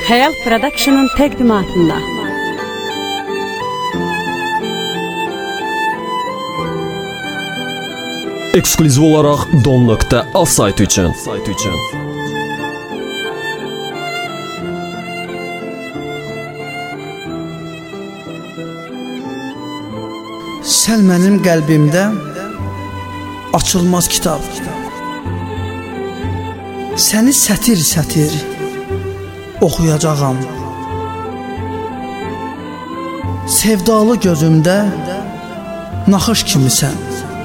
Xəyal Production'ın təqdimatında. Eksklüziv olaraq Don.az saytı üçün. Sən mənim qəlbimdə açılmaz kitab. Səni sətir-sətir oxuyacağam. Sevdalı gözümdə naxış kimisən.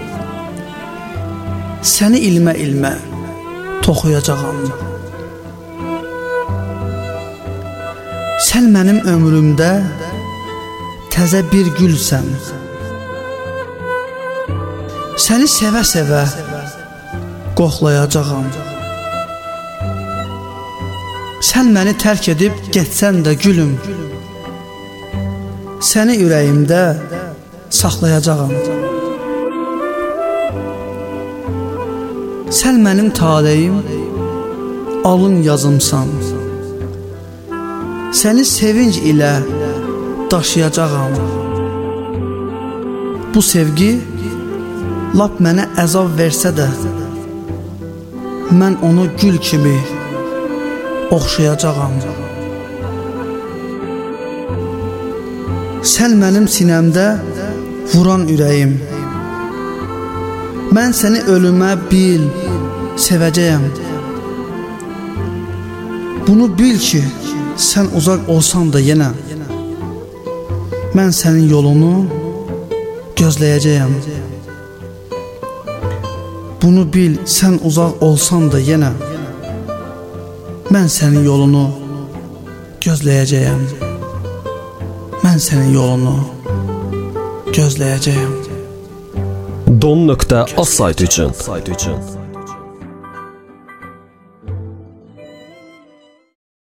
Səni ilmə-ilmə toxuyacağam. Sən mənim ömrümdə təzə bir gülsən. Səni sevə-sevə qoxlayacağam. Sən məni tərk edib getsən də gülüm, səni ürəyimdə saxlayacağam. Sən mənim taleyim, alın yazımsan. Səni sevinc ilə daşıyacağam. Bu sevgi lap mənə əzab versə də, mən onu gül kimi oxşayacağam. Sən mənim sinəmdə vuran ürəyim. Mən səni ölümə bil, sevəcəyəm. Bunu bil ki, sən uzaq olsan da yenə, mən sənin yolunu gözləyəcəyəm. Bunu bil, sən uzaq olsan da yenə, mən sənin yolunu gözləyəcəyəm. Mən sənin yolunu gözləyəcəyəm. Don.az saytı üçün.